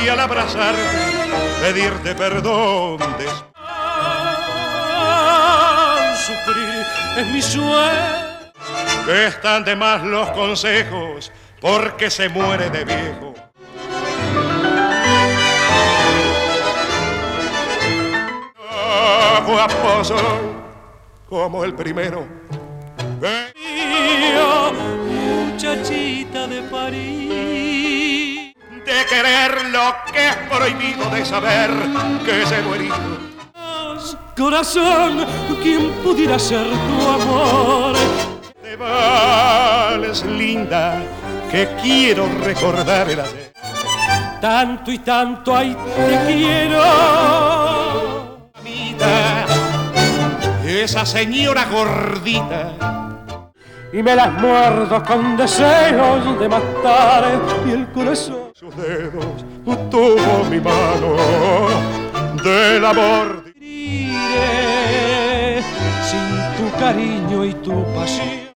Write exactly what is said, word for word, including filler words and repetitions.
y al abrazarte pedirte perdón. Sufrir es mi sueño. Que están de más los consejos porque se muere de viejo. Ah, guaposo como el primero. Yo, muchachita de París, de querer lo que es prohibido, de saber que se muere. Corazón, ¿quién pudiera ser tu amor? Te vales, linda, que quiero recordar el ayer. Tanto y tanto, ay, te quiero. Mamita, esa señora gordita. Y me las muerdo con deseos de matar y el corazón. Sus dedos tuvo mi mano del amor. Sin tu cariño y tu pasión.